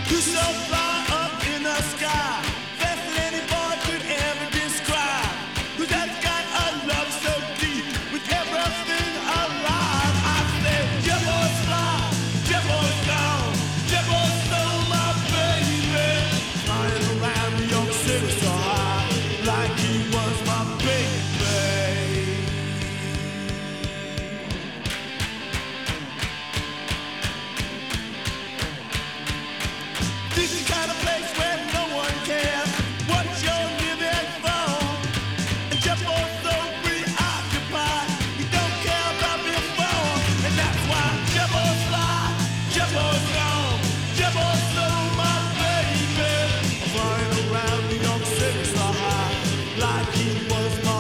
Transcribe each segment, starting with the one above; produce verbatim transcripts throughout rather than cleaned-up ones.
Who's so far up in the sky, faster than any boy could ever describe? Who's that got a love so deep with everything alive? I say, Jebbo's fly, Jebbo's gone, Jebbo stole my baby. Flying around New York City so high, like he was my baby. This is the kind of place where no one cares what you're living for. And Jebbo's so preoccupied, he don't care about before. And that's why Jebbo's fly, Jebbo's gone, Jebbo stole my baby. Flying around New York City so high, like he was my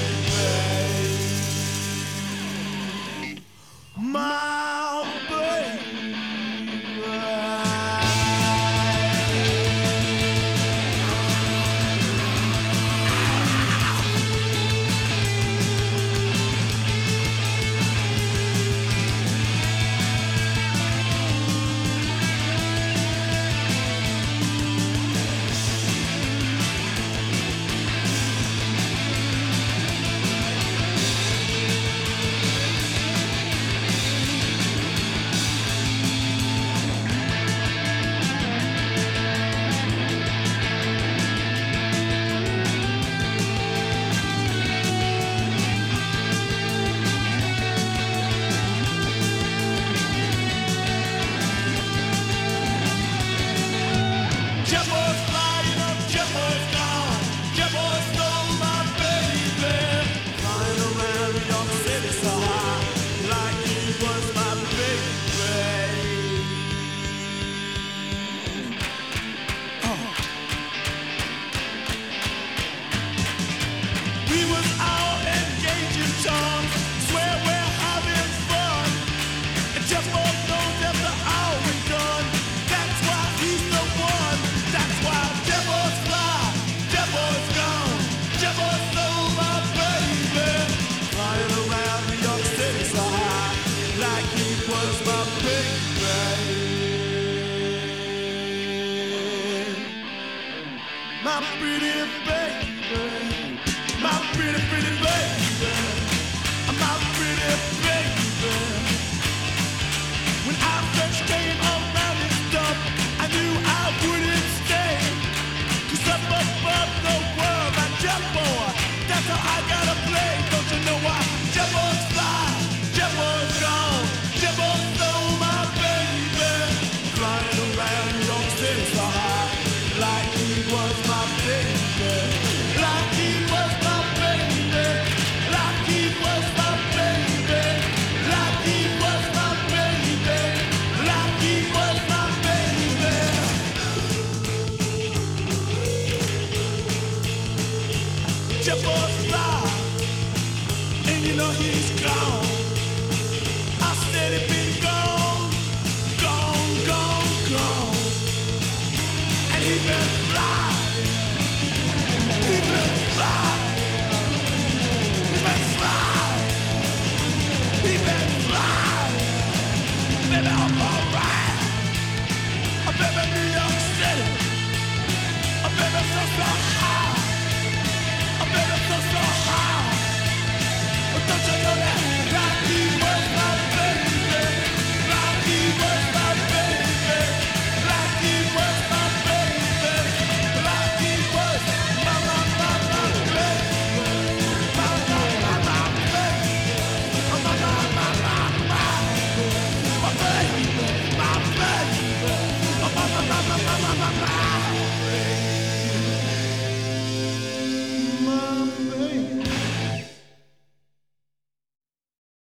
baby. My baby. Jebbo's flying up, Jebbo's gone, Jebbo stole my baby. Flying around New York City so high, like he was my baby. Oh. We was out engaging tongues, swear we're having fun. And Jebbo knows after all we've done, that's why he's the one. That's why Jebbo's fly, Jebbo's gone, Jebbo stole my baby. Flying around New York City so high, like he was my baby. My pretty baby, my pretty, pretty baby, my pretty baby. When I first came around this stuff, I knew I wouldn't stay. 'Cause up above the world, my Jebbo, that's how I gotta play. Don't you know why? Jebbo's fly, Jebbo's gone, Jebbo stole my baby. Flying around New York City so high, like he was my baby. Like he was my baby. Like he was my baby. Like he was my baby. Like he was my baby. Jebbo's fly, and you know he's gone. I said he been gone, gone, gone, gone. And he been fly.